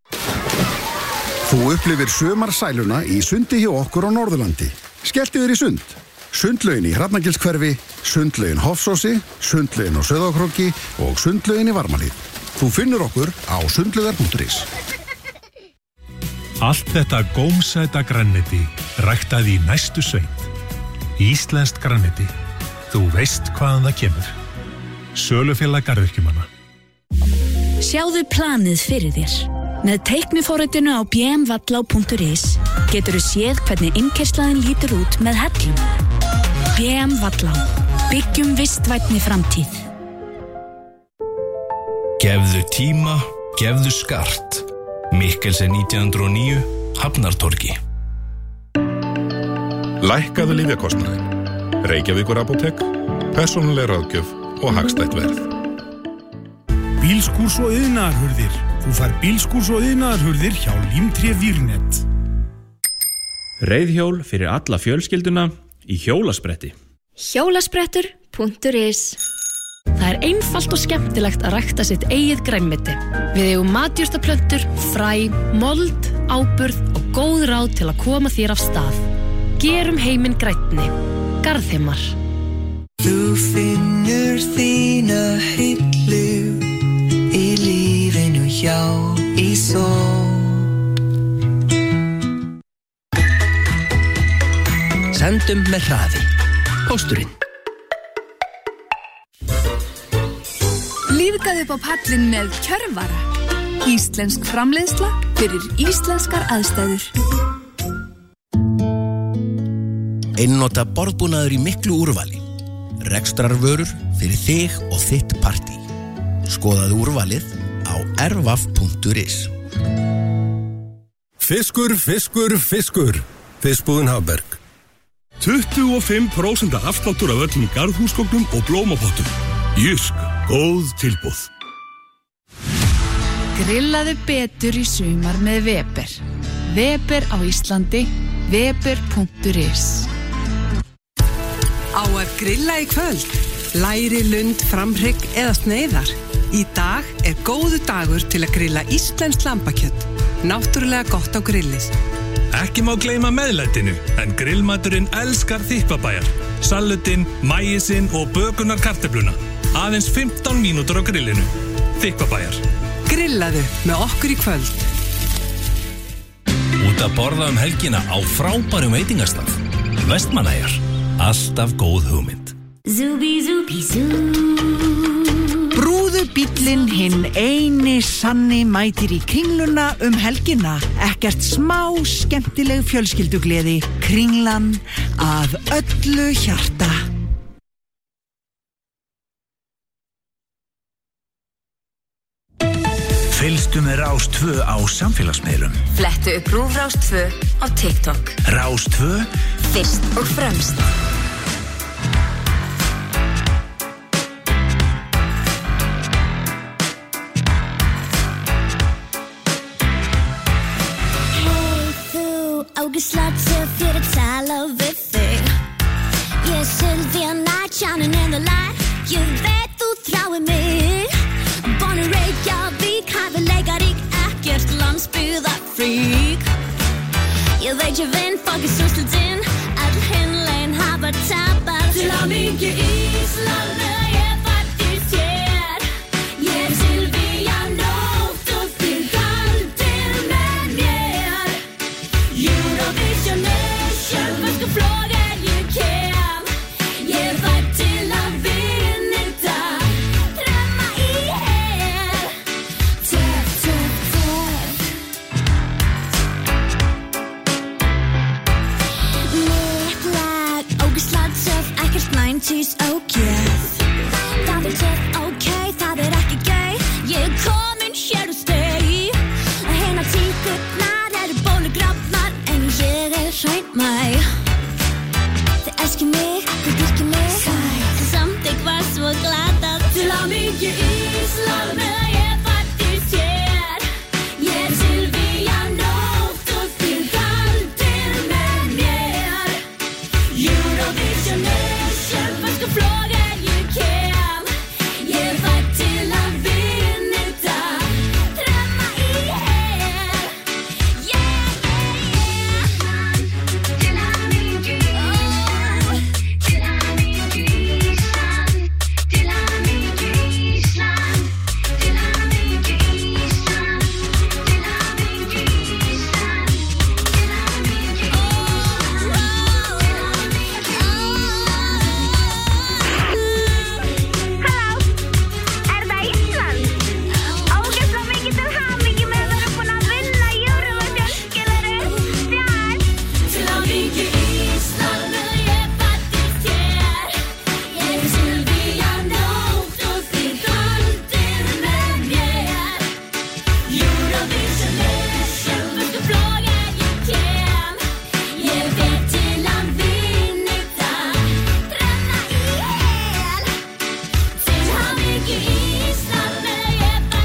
Þú upplifir sumarsæluna í sundi hjá okkur á Norðurlandi. Skelltu þér í sund. Sundlaugin í Hrafnagilshverfi, sundlaugin Hofsósi, sundlaugin á Sauðárkróki og sundlaugin í Varmahlíð. Þú finnur okkur á sundlaugar punktur is. Allt þetta gómsæta grænmeti ræktaði í næstu sveit. Íslenskt grænmeti. Þú veist hvaðan það kemur. Sölufélag garðyrkjumanna. Sjáðu planið fyrir þér. Með teikniforritinu á b m vallá punktur is getur þú séð hvernig innkeyrslan lítur út með hellum. B M Vallá. Byggjum vistvænni framtíð. Gefðu tíma, gefðu skart. Mikkelsen nítján hundruð og níu, Hafnartorgi. Lækkaðu lyfjakostnaðinn. Reykjavíkur apótek, persónuleg ráðgjöf og hagstætt verð. Bílskúrs og iðnaðarhurðir. Þú fær bílskúrs og iðnaðarhurðir hjá Límtré Vírnet. Reiðhjól fyrir alla fjölskylduna í hjólaspretti. Hjólasprettur punktur is. Það er einfalt og skemmtilegt að rækta sitt eigið grænmeti. Við eigum matjurtaplöntur, fræ, mold, áburð og góð ráð til að koma þér af stað. Gerum heiminn grænni. Garðheimar. Þú finnur þína hillu í lífinu hjá Ísól. Sendum með hraði. Pósturinn. Lífgaðu upp á pallin með Kjörvara. Íslensk framleiðsla fyrir íslenskar aðstæður. Einnota borðbúnaður í miklu úrvali. Rekstrarvörur fyrir þig og þitt partí. Skoðaðu úrvalið á ervaf punktur is. Fiskur, fiskur, fiskur. Fiskbúðin Hafberg. tuttugu og fimm prósent afsláttur af öllum garðhúsgögnum og blómapottum. Jysk, góð tilboð. Grillaðu betur í sumar með Weber. Weber á Íslandi, weber punktur is. Á að grilla í kvöld, læri, lund, framhrygg eða sneiðar. Í dag er góðu dagur til að grilla íslenskt lambakjöt. Náttúrulega gott á grillið. Ekki má gleyma meðlætinu, en grillmaturinn elskar Þykkvabæjar. Salutinn, maísinn og bökunar kartöfluna. Aðeins fimmtán mínútur á grillinu. Þykkvabæjar. Grillaðu með okkur í kvöld. Út að borða um helgina á frábærum veitingastað. Vestmannaeyjar. Alltaf góð hugmynd. Zúbi, zúbi, zú. Brúðubíllinn hinn eini sanni mætir í Kringluna um helgina. Ekkert smá skemmtileg fjölskyldugleði. Kringlan af öllu hjarta. Fylgstu með Rás tvö á samfélagsmiðlum. Flettu upp RÚV Rás tvö á TikTok. Rás tvö. Fyrst og fremst. Ógeðslega töff fyrir að tala við þig. Ég er Sylvia Night, shining in the light. Ég veit þú þráir mig. Born in Reykjavík, hæfileikarík, ekkert landsbyggðarfrík. Ég veit ég vinn, fokis úrslitin. All hinlegin hafa tapað. Til hamingju Ísland, ég fæddist hér. Ég er Sylvia Nótt og þið haldir með mér. Eurovision Nation, fyrstu flóð er ég kem. Ég er fædd til að vinna þetta. Drömma í hel. Töff, töff, töff. Mitt lag, ógeðslega töff, ekkert nineties ógeð. Það er töff, ok, það er ekki gay. Ég er komin hér og stay. Hina tíkurnar eru bólugrafnar. Ég er hrein mæ. Þið elskir mig, þið dyrkir mig. Samt eitthvað svo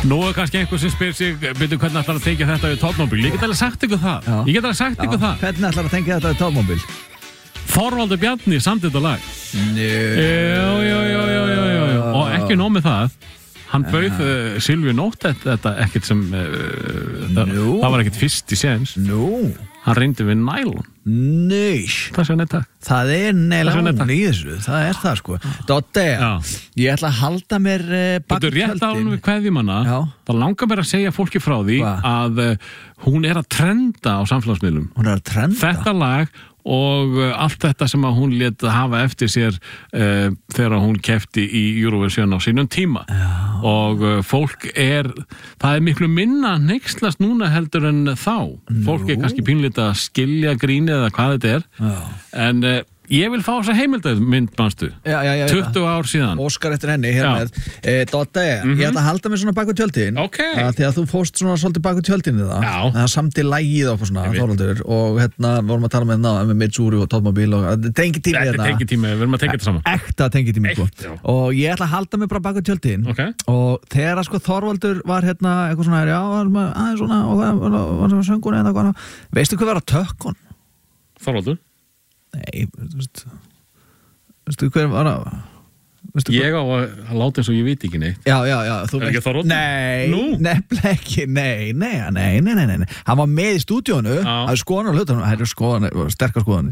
Nú er kannski einhver sem spyr sig byrju hvernig ætlar að tengja þetta við Topmobil. Ég get alveg sagt ykkur það. Já. Ég get alveg sagt ykkur það. Hvernig ætlar að tengja þetta við Topmobil? Þorvaldur Bjarni samdi þetta lag. Njö. Já, já, já, já, já, já. Og ekki nóg með það. Hann bauð uh, Silvíu Nótt þetta ekkert sem uh, það, það var ekkert fyrst í séns. Nú. Hann reyndi við nælon. Nei. Það er netta. Það er nælon í þessu. Það er það sko. Dotti, ég ætla að halda mér uh, bak tjöldin. Þú rétt á hún við kveðjumanna. Það langar mér að segja fólki frá því Hva? að uh, hún er að trenda á samfélagsmiðlum. Hún er að trenda? Þetta lag og uh, allt þetta sem að hún lét hafa eftir sér uh, þegar hún keppti í Eurovision á sínum tíma. Já. Og uh, fólk er, það er miklu minna hneykslast núna heldur en þá. Nú. Fólk er kannski pínlítið að skilja grínið eða hvað þetta er. Já. En uh, ég vil fá þessa heimildamynd, manstu. Já, já, já. tuttugu ár síðan. Óskar eftir henni, hér með. E, Dotti, mm -hmm. ég ætla að halda mig svona bak við tjöldin. Ok. Að því að þú fóst svona svolítið bak við tjöldin í það. Já. Það samti lægið okkur svona, Þorvaldur. Og hérna, við vorum að tala með hérna, með Mitsuri og Topmobil og tengitími hérna. Þetta er tengitími, við erum að tengja þetta saman. Ekta tengitími, sko. Og ég ætla að halda mig bara bak við tjöldin. Ok. Og þegar sko Þorvaldur var hérna eitthvað svona, já, aðeins svona, og var svona söngun eða eitthvað. Veistu hvað var að tökkun? Þorvaldur? Nei, þú veist Veistu hver var að Ég á að láta eins og ég veit ekki neitt. Já, já, já. Er ekki Þorvaldur? Nei, Nú? nefnilega ekki, nei, nei, nei, nei, nei, nei. Hann var með í stúdíónu, það er skoðan og hlutan, það er skoðan, sterkar skoðan.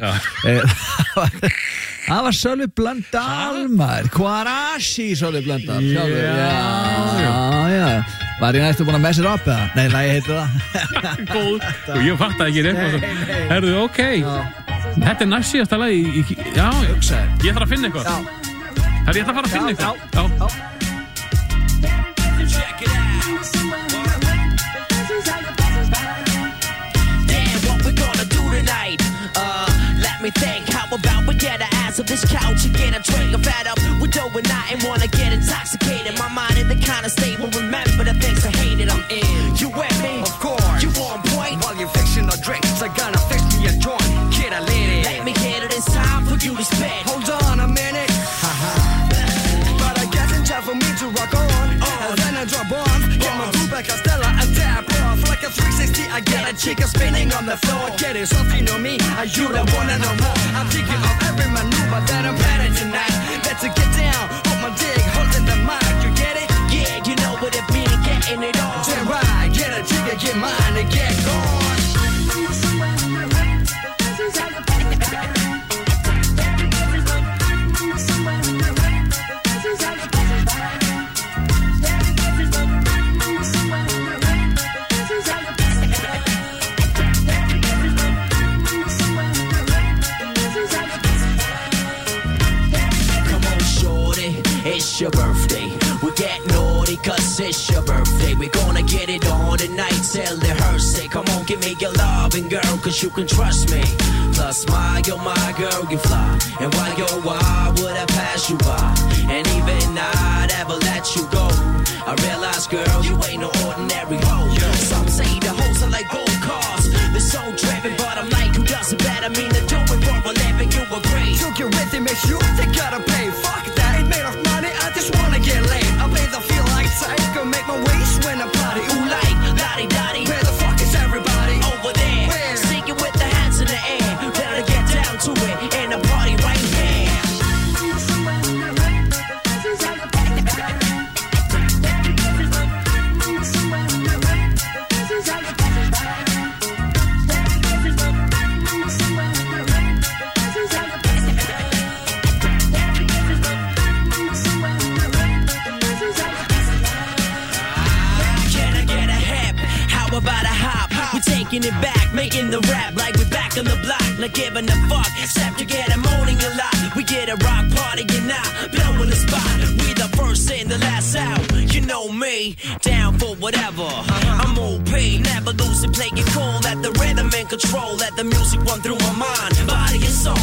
Það var Sölvi Blöndal, maður, Kvarashi Sölvi Blöndal. Já, já, já. Var ég næstu búin að messa upp eða? Nei, nei, ég heiti það. Góð, og ég fatt að ekki nefn. Herðu, ok. Þetta er næst síðasta lagi í, í, já, ég þarf að finna eitthvað. Já. Herri, ég þarf að fara að finna eitthvað. Já, já. Damn, what we gonna do tonight? Uh, let me think, how about we get our ass off this couch and get a drink of fed up. We're doing nothing, wanna get intoxicated. My mind in the kind of state where remember the things I hated I'm in. You with me? Of course. You on point? While you're fixing the drinks, I gotta fix me a joint. Kid, I lit it. Let me get it, it's time for you to spit. Hold on a minute. But I guess it's time for me to rock on. Oh, and then I drop on. Get my blue back, I Stella, and tap off. Like a three sixty, I get a chica spinning on the floor. Get it, something on me. Are you the one and no more? I'm thinking of every maneuver that I'm planning tonight. Let's get down, hold my dick, holding the mic. You get it? Yeah, you know what it means, getting it on. Damn right, get a chica, get mine, and get gone. It's your birthday, we get naughty cause it's your birthday. We're gonna get it on tonight till the hearse say, come on, give me your loving girl, cause you can trust me. Plus my, you're my girl, you fly. And while you're why would I pass you by? And even I'd ever let you go. I realize, girl, you ain't no ordinary hoe. Some say the hoes are like gold cars. They're so driven, but I'm like, who does it better? I mean, they're doing for a living, you agree. So get with it, makes you, they gotta pay. Fuck that, ain't made of money, I just wanna get laid. I play the feel like psycho, make my waist when I party. Ooh, like, lottie-dottie. Where the fuck is everybody? Over there. Where? Sing it with the hands in the air. Better get down to it, and the party right here. Taking it back, making the rap like we're back on the block. Not giving a fuck, except to get a moaning a lot. We get a rock party and now blowing the spot. We the first in the last out. You know me, down for whatever. I'm O P, never losing, playing cool. Let the rhythm in control, let the music run through my mind, body and soul.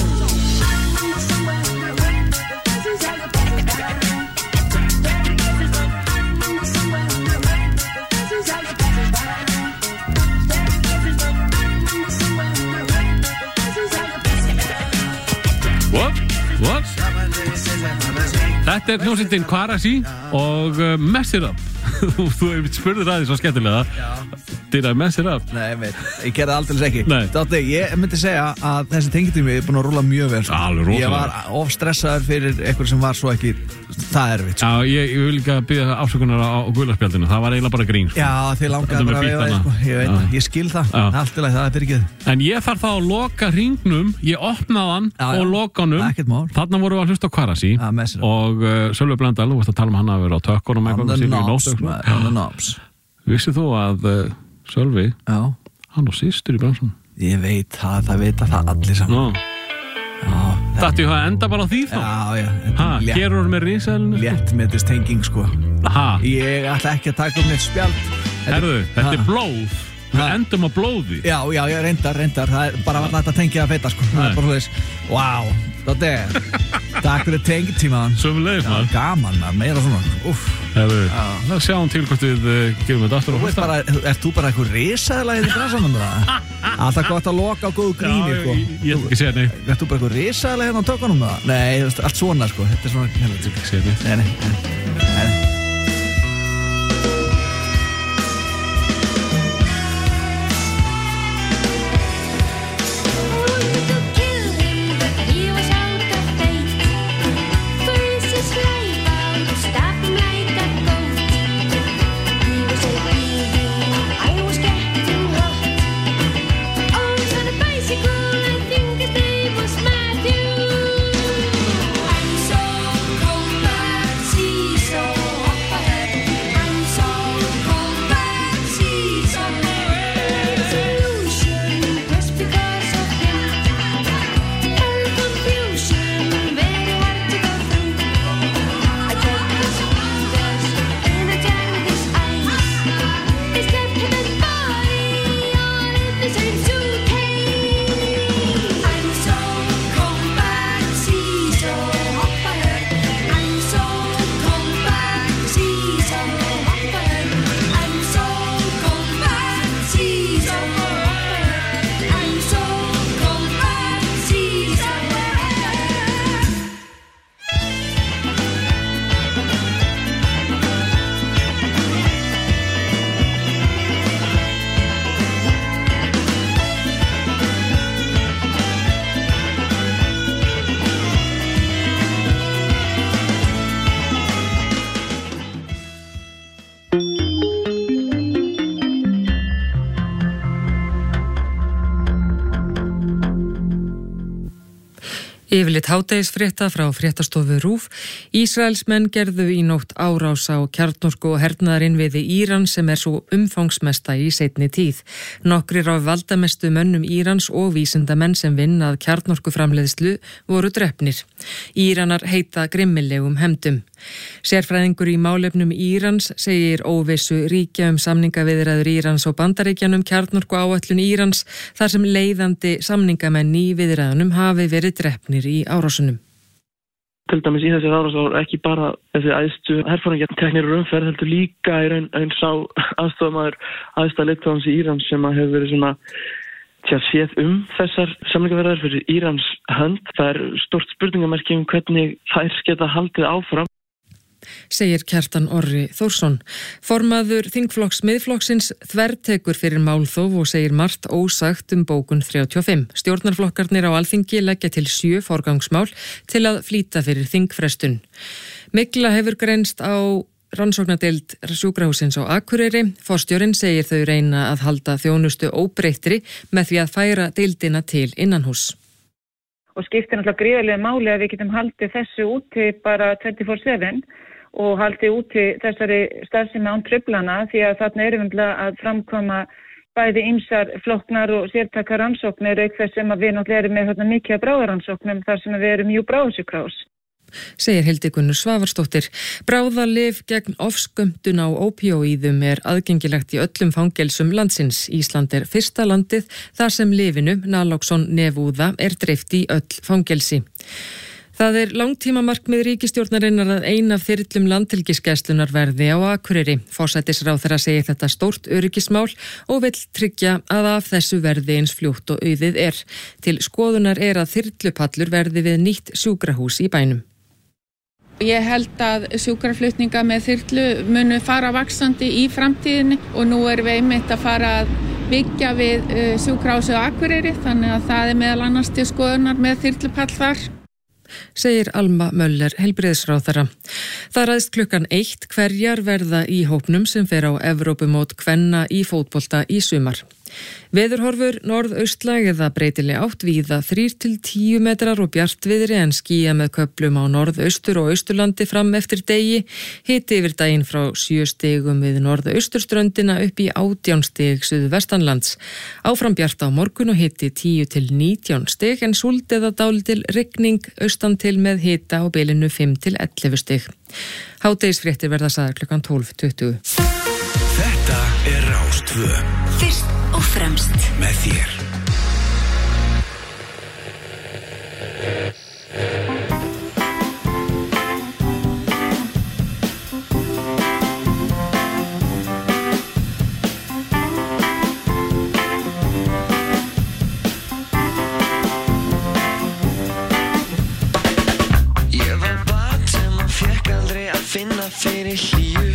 What? What? Þetta er hljómsveitin Kvarashi og uh, Mess It Up. þú, þú spurður að því svo skemmtilega. Did I mess it up? Nei, veit, ég gerði aldrei ekki. Nei. Dátti, ég myndi segja að þessi tengitími er búin að rúla mjög vel. Sko. Alveg rosalega. Ég var of stressaður fyrir eitthvað sem var svo ekki það erfitt. Sko. Já, ég, ég vil líka byrja afsökunar á, á gularspjaldinu. Það var eiginlega bara grín. Sko. Já, þið langaði bara að veiða því, sko. Ég veit, Já. Ég skil það. Já. Allt í lagi, það er byrgið. En ég þarf þá að loka hringnum, ég opnaði hann Já, og loka honum. Ekkert mál. Þarna vorum við að hlusta á Kvarasi og uh, Sölvi Blöndal, þú veist að tala um hann að vera á tökkunum On the knobs, on the knobs. Vissið þú að uh, Sölvi, Já. Hann og systur í bransun? Ég veit það, það veit að það allir saman. Þetta ég hafa enda bara á því þá? Já, já. Hæ, gerur með risaðalinu? Létt með þess tenging, sko. Hæ? Ég ætla ekki að taka um neitt spjald. Herðu, þetta er blóð. Við endum á blóði. Já, já, já, reyndar, reyndar. Það er bara að þetta tengja að feita, sko. Það er bara þess, wow, þetta er. Takk fyrir tengitímaðan. Sömulegis, maður. Gaman, maður, meira svona. Úff. Herðu, það sjáum til hvort við uh, gerum þetta aftur á hlusta. Ert þú bara eitthvað risaðilega í bransanum það? Alltaf gott að loka á góðu gríni, sko. Já, ég ætla ekki að segja nei. Ert þú bara eitthvað risaðilega hérna á tökunum það? Nei, allt svona, sko. Þetta er svona, ég ætla ekki að segja nei. Nei, nei, nei. Yfirleitt hádegisfrétta frá fréttastofu RÚV. Ísraelsmenn gerðu í nótt árás á kjarnorku og hernaðarinnviði Írans sem er svo umfangsmesta í seinni tíð. Nokkrir af valdamestu mönnum Írans og vísindamenn sem vinna að kjarnorkuframleiðslu voru drepnir. Íranar heita grimmilegum hefndum. Sérfræðingur í málefnum Írans segir óvissu ríkja um samningaviðræður Írans og Bandaríkjanum kjarnorku áætlun Írans þar sem leiðandi samningamenn í viðræðunum hafi verið drepnir í árásunum. Til dæmis í þessir árásar ekki bara þessi æðstu herforingjarnir teknir úr umferð, heldur líka í raun einn sá aðstofamaður æðsta leiðtogans í Írans sem að hefur verið svona tjá séð um þessar samningaviðræður fyrir Írans hönd. Það er stórt spurningamerki um hvernig þær geta haldið áfram. Segir Kjartan Orri Þórsson. Formaður þingflokks miðflokksins þvertekur fyrir málþóf og segir margt ósagt um bókun þrjátíu og fimm. Stjórnarflokkarnir á Alþingi leggja til sjö forgangsmál til að flýta fyrir þingfrestun. Mygla hefur greinst á rannsóknardeild sjúkrahússins á Akureyri. Forstjórinn segir þau reyna að halda þjónustu óbreyttri með því að færa deildina til innanhús. Og skiptir náttúrulega gríðarlega máli að við getum haldið þessu úti bara twenty-four seven og haldið úti þessari starfsemi án truflana því að þarna erum við að framkoma bæði ýmsar flóknar og sértaka rannsóknir auk þess sem að við náttúrulega erum með þarna mikið af bráðarannsóknum þar sem við erum jú bráðsjúkrahús. Segir Hildigunnur Svavarsdóttir. Bráðalyf gegn ofskömmtun á ópíóíðum er aðgengilegt í öllum fangelsum landsins. Ísland er fyrsta landið þar sem lyfinu Naloxon nefúða er dreift í öll fangelsi. Það er langtímamarkmið ríkisstjórnarinnar að ein af þyrlum landhelgisgæslunnar verði á Akureyri. Forsætisráðherra segir þetta stórt öryggismál og vill tryggja að af þessu verði eins fljótt og auðið er. Til skoðunar er að þyrlupallur verði við nýtt sjúkrahús í bænum. Ég held að sjúkraflutninga með þyrlu munu fara vaxandi í framtíðinni og nú erum við einmitt að fara að byggja við sjúkrahúsið á Akureyri þannig að það er meðal annars til skoðunar með þyrlupall þar. Segir Alma Möller heilbrigðisráðherra. Það ræðst klukkan eitt hverjar verða í hópnum sem fer á Evrópumót kvenna í fótbolta í sumar. Veðurhorfur norðaustlæg eða breytileg átt víða þrír til tíu metrar og bjartviðri en skýja með köflum á norðaustur og austurlandi fram eftir degi. Hiti yfir daginn frá sjö stigum við norðausturströndina upp í átján stig suðvestanlands. Áfram bjart á morgun og hiti tíu til nítján stig en súld eða dálítil rigning austan til með hita á bilinu fimm til ellefu stig. Hádegisfréttir verða sagðar klukkan tólf tuttugu. Þetta er Rás tvö. Fyrst og fremst með þér. Ég var barn sem að fékk aldrei að finna fyrir hlýju.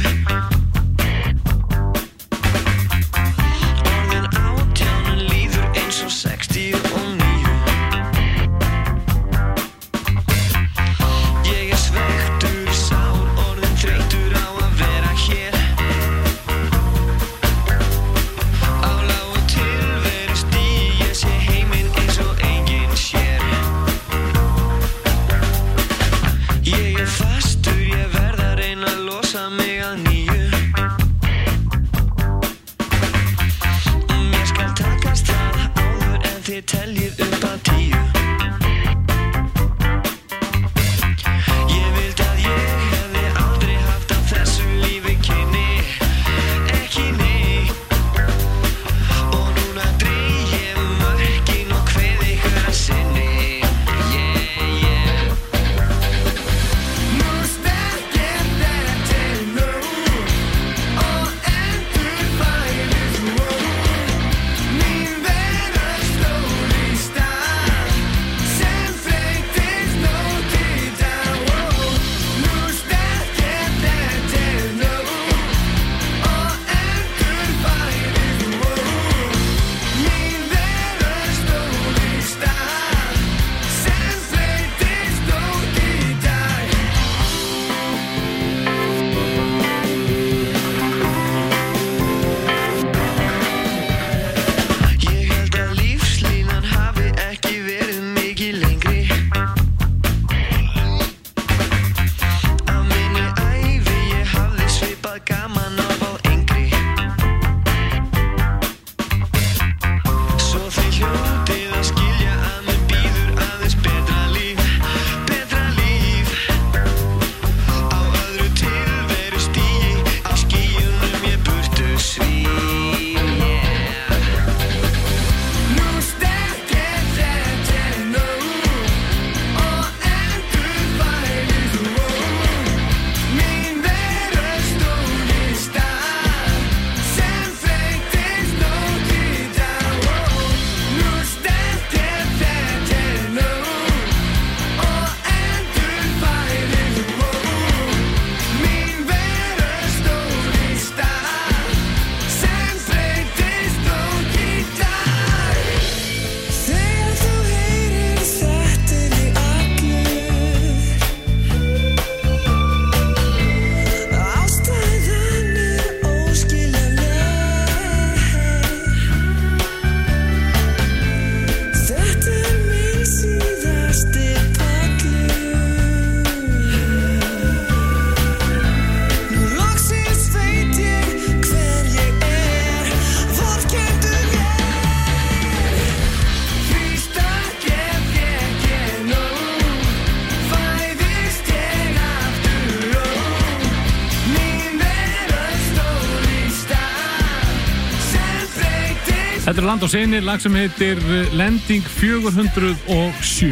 Þetta er Land og Sinir, lag sem heitir Lending fjögur hundruð og sjö.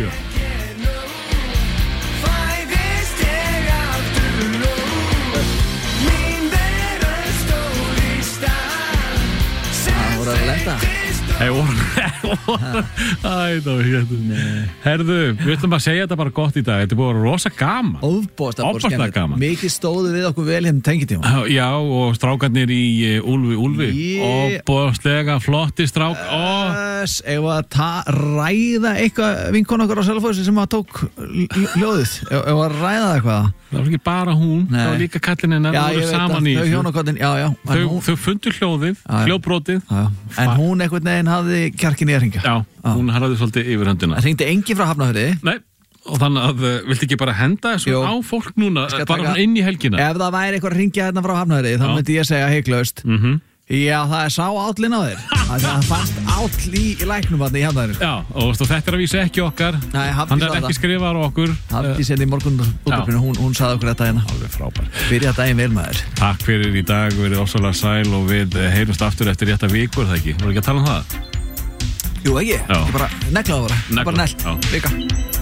Það voru að lenda. Það voru Æ, það var hérna Herðu, við ætlum að segja þetta bara gott í dag. Þetta er búið að vera rosa gaman. Óbóðslega gaman. Mikið stóðu við okkur vel hérna tengitíma. Já, og strákarnir í uh, Úlfi Úlfi yeah. Óbóðslega flotti strák Yes, ef að ta- ræða eitthvað vinkona okkar á Selfossi sem að tók l- ljóðið ef ef að ræða eitthvað. Það var ekki bara hún, Nei. það var líka kallinn hennar. Já, voru ég veit saman að í þau þessu. hjónakotin, já, já. En Þau, hún- þau fundu hljóðið, Já, já. hljóðbrotið. Já, já. En hún einhvern veginn hafði kjarkin í að hringja. Já, hún hafði svolítið yfir höndina. Það hringdi enginn frá Hafnarfirði. Nei, og þannig að uh, viltu ekki bara henda þessu Jú. á fólk núna, Skal bara taka- svona inn í helgina? Ef það væri eitthvað að ringja hérna frá Hafnarfirði, þá Já. myndi ég segja heiklaust. Mhm. Já, það er sá állinn á þér. Það fannst áll í, í læknum þarna í Hafnarfirði. Já, og veistu, þetta er að vísa ekki okkar. Nei, Hafdís hann er sagði ekki það. skrifar á okkur. Hafdís hérna í morgun útvarpinu, hún, hún sagði okkur þetta hérna. Alveg frábært. Byrja daginn vel með þér. Takk fyrir í dag, verið ofsalega sæl og við eh, heyrumst aftur eftir rétta viku, er það ekki? Voru ekki að tala um það? Jú, ekki? Já. Ég bara neglaði bara. Negla, Bara neglt. já. Vika.